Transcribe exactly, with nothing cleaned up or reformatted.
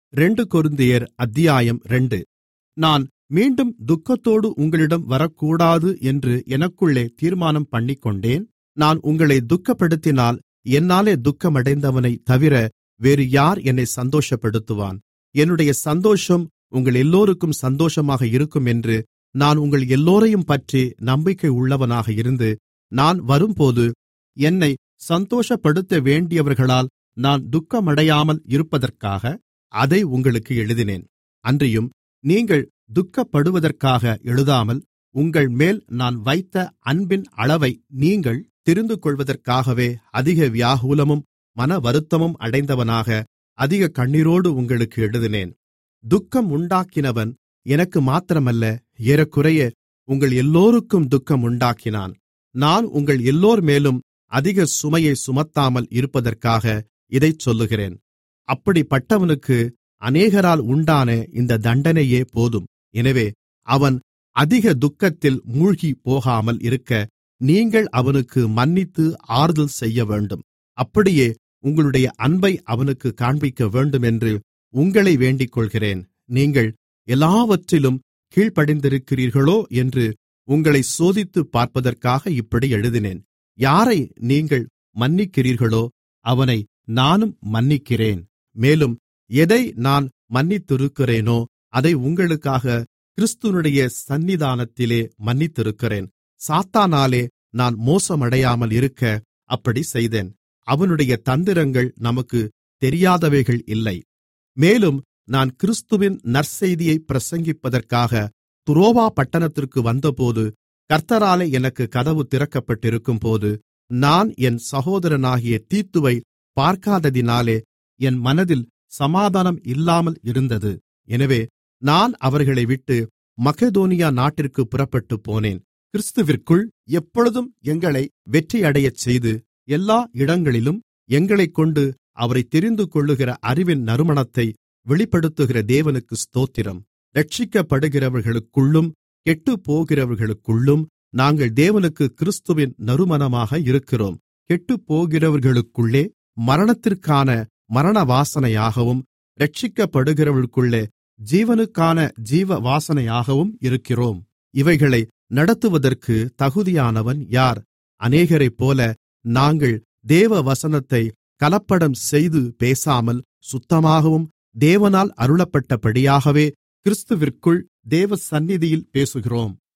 இரண்டு கொரிந்தியர் அத்தியாயம் இரண்டு. நான் மீண்டும் துக்கத்தோடு உங்களிடம் வரக்கூடாது என்று எனக்குள்ளே தீர்மானம் பண்ணிக்கொண்டேன். நான் உங்களை துக்கப்படுத்தினால் என்னாலே துக்கமடைந்தவனைத் தவிர வேறு யார் என்னை சந்தோஷப்படுத்துவான்? என்னுடைய சந்தோஷம் உங்கள் எல்லோருக்கும் சந்தோஷமாக இருக்கும் என்று நான் உங்கள் எல்லோரையும் பற்றி நம்பிக்கை உள்ளவனாக இருந்து, நான் வரும்போது என்னை சந்தோஷப்படுத்த வேண்டியவர்களால் நான் துக்கமடையாமல் இருப்பதற்காக அதை உங்களுக்கு எழுதினேன். அன்றியும் நீங்கள் துக்கப்படுவதற்காக எழுதாமல், உங்கள்மேல் நான் வைத்த அன்பின் அளவை நீங்கள் தெரிந்துகொள்வதற்காகவே அதிக வியாகுலமும் மனவருத்தமும் அடைந்தவனாக அதிக கண்ணீரோடு உங்களுக்கு எழுதினேன். துக்கம் உண்டாக்கினவன் எனக்கு மாத்திரமல்ல, ஏறக்குறைய உங்கள் எல்லோருக்கும் துக்கம் உண்டாக்கினான். நான் உங்கள் எல்லோர்மேலும் அதிக சுமையை சுமத்தாமல் இருப்பதற்காக இதைச் சொல்லுகிறேன். அப்படிப்பட்டவனுக்கு அநேகரால் உண்டான இந்த தண்டனையே போதும். எனவே அவன் அதிக துக்கத்தில் மூழ்கிப் போகாமல் இருக்க நீங்கள் அவனுக்கு மன்னித்து ஆறுதல் செய்யவேண்டும். அப்படியே உங்களுடைய அன்பை அவனுக்கு காண்பிக்க வேண்டுமென்று உங்களை வேண்டிக்கொள்கிறேன். நீங்கள் எல்லாவற்றிலும் கீழ்ப்படிந்திருக்கிறீர்களோ என்று உங்களை சோதித்துப் பார்ப்பதற்காக இப்படி எழுதினேன். யாரை நீங்கள் மன்னிக்கிறீர்களோ அவனை நானும் மன்னிக்கிறேன். மேலும் எதை நான் மன்னித்திருக்கிறேனோ அதை உங்களுக்காக கிறிஸ்துவினுடைய சந்நிதானத்திலே மன்னித்திருக்கிறேன். சாத்தானாலே நான் மோசமடையாமல் இருக்க அப்படி செய்தேன். அவனுடைய தந்திரங்கள் நமக்கு தெரியாதவைகள் இல்லை. மேலும் நான் கிறிஸ்துவின் நற்செய்தியை பிரசங்கிப்பதற்காக துரோவா பட்டணத்திற்கு வந்தபோது, கர்த்தராலே எனக்கு கதவு திறக்கப்பட்டிருக்கும்போது, நான் என் சகோதரனாகிய தீத்துவை பார்க்காததினாலே என் மனதில் சமாதானம் இல்லாமல் இருந்தது. எனவே நான் அவர்களை விட்டு மக்கெதோனியா நாட்டிற்கு புறப்பட்டுப் போனேன். கிறிஸ்துவிற்குள் எப்பொழுதும் எங்களை வெற்றியடையச் செய்து, எல்லா இடங்களிலும் எங்களைக்கொண்டு அவரை தெரிந்துகொள்ளுகிற அறிவின் நறுமணத்தை வெளிப்படுத்துகிற தேவனுக்கு ஸ்தோத்திரம். இரட்சிக்கப்படுகிறவர்களுக்குள்ளும் கெட்டுப்போகிறவர்களுக்குள்ளும் நாங்கள் தேவனுக்கு கிறிஸ்துவின் நறுமணமாக இருக்கிறோம். கெட்டுப்போகிறவர்களுக்குள்ளே மரணத்திற்கான மரண வாசனையாகவும், இரட்சிக்கப்படுகிறவர்களுக்குள்ளே ஜீவனுக்கான ஜீவ வாசனையாகவும் இருக்கிறோம். இவைகளை நடத்துவதற்கு தகுதியானவன் யார்? அநேகரைப்போல நாங்கள் தேவ வசனத்தை கலப்படம் செய்து பேசாமல், சுத்தமாகவும் தேவனால் அருளப்பட்டபடியாகவே கிறிஸ்துவிற்குள் தேவ சந்நிதியில் பேசுகிறோம்.